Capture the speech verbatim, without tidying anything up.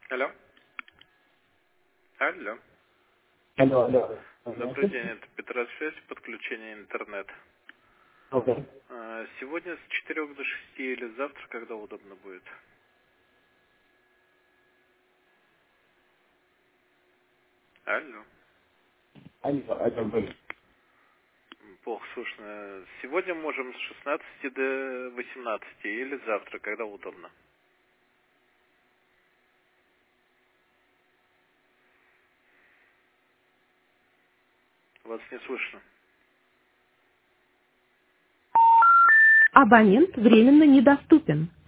Алло. Алло. Алло, алло. Добрый день, это Петросвязь, подключение интернет. Окей. А, Сегодня с четырёх до шести или завтра, когда удобно будет? Алло. Алло, алло, говори. Плохо слышно. Сегодня можем с шестнадцати до восемнадцати или завтра, когда удобно. Вас не слышно. Абонент временно недоступен.